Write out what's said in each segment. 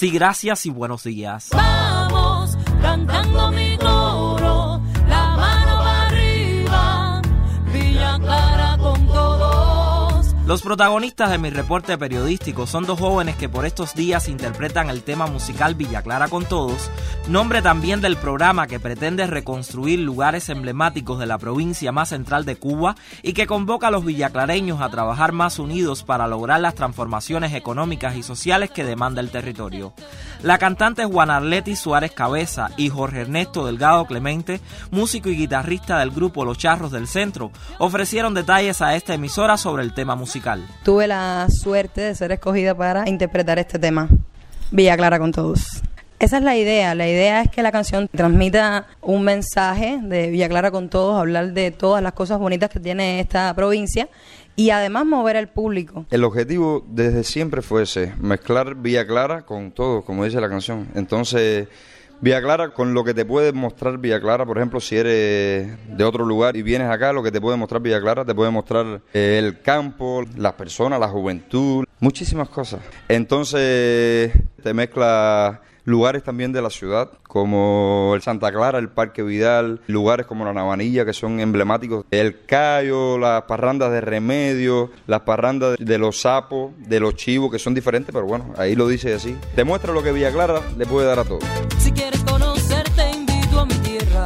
Sí, gracias y buenos días. Vamos, cantando mi coro, la mano va arriba, Villa Clara con todos. Los protagonistas de mi reporte periodístico son dos jóvenes que por estos días interpretan el tema musical Villa Clara con Todos, nombre también del programa que pretende reconstruir lugares emblemáticos de la provincia más central de Cuba y que convoca a los villaclareños a trabajar más unidos para lograr las transformaciones económicas y sociales que demanda el territorio. La cantante Juana Arleti Suárez Cabeza y Jorge Ernesto Delgado Clemente, músico y guitarrista del grupo Los Charros del Centro, ofrecieron detalles a esta emisora sobre el tema musical. Tuve la suerte de ser escogida para interpretar este tema, Villa Clara con Todos. Esa es la idea es que la canción transmita un mensaje de Villa Clara con Todos, hablar de todas las cosas bonitas que tiene esta provincia y además mover al público. El objetivo desde siempre fue ese, mezclar Villa Clara con Todos, como dice la canción. Entonces, Villa Clara con lo que te puede mostrar Villa Clara, por ejemplo, si eres de otro lugar y vienes acá, lo que te puede mostrar Villa Clara, te puede mostrar el campo, las personas, la juventud, muchísimas cosas. Entonces, te mezcla lugares también de la ciudad, como el Santa Clara, el Parque Vidal, lugares como la Navanilla, que son emblemáticos, el Cayo, las parrandas de Remedio, las parrandas de los sapos, de los chivos, que son diferentes, pero bueno, ahí lo dice así. Te muestra lo que Villa Clara le puede dar a todos. Si quieres conocer, te invito a mi tierra.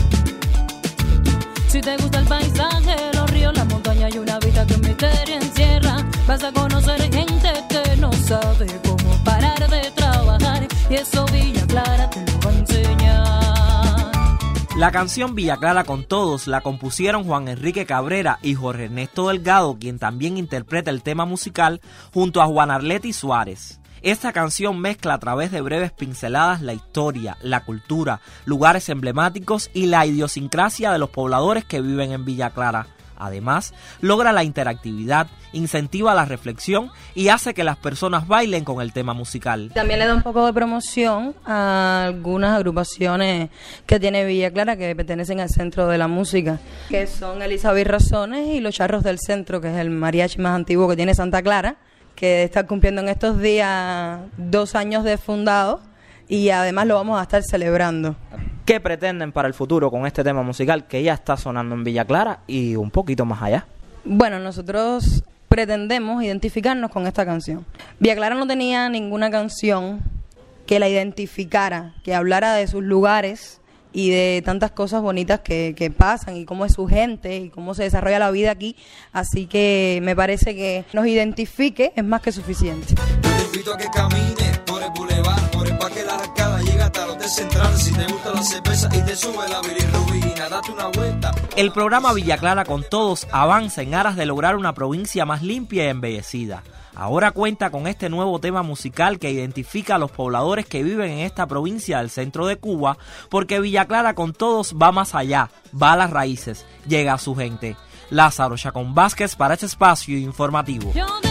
Si te gusta el paisaje, los ríos, las montañas y una vida que un misterio encierra, vas a conocer gente que no sabe cómo parar de trabajar, y eso Villa Clara te lo va a enseñar. La canción Villa Clara con Todos la compusieron Juan Enrique Cabrera y Jorge Ernesto Delgado, quien también interpreta el tema musical, junto a Juana Arleti Suárez. Esta canción mezcla a través de breves pinceladas la historia, la cultura, lugares emblemáticos y la idiosincrasia de los pobladores que viven en Villa Clara. Además, logra la interactividad, incentiva la reflexión y hace que las personas bailen con el tema musical. También le da un poco de promoción a algunas agrupaciones que tiene Villa Clara que pertenecen al Centro de la Música, que son Elizabeth Razones y Los Charros del Centro, que es el mariachi más antiguo que tiene Santa Clara, que está cumpliendo en estos días 2 años de fundado y además lo vamos a estar celebrando. ¿Qué pretenden para el futuro con este tema musical que ya está sonando en Villa Clara y un poquito más allá? Bueno, nosotros pretendemos identificarnos con esta canción. Villa Clara no tenía ninguna canción que la identificara, que hablara de sus lugares y de tantas cosas bonitas que pasan y cómo es su gente y cómo se desarrolla la vida aquí. Así que me parece que nos identifique es más que suficiente. Yo te invito a que camines por el bulevar, por el Parque Las Arcadas, llega hasta el Hotel Central. Si te gusta la cerveza y te sube la bilirrubina, date una vuelta. El programa Villa Clara con Todos avanza en aras de lograr una provincia más limpia y embellecida. Ahora cuenta con este nuevo tema musical que identifica a los pobladores que viven en esta provincia del centro de Cuba, porque Villa Clara con Todos va más allá, va a las raíces, llega a su gente. Lázaro Chacón Vázquez para este espacio informativo.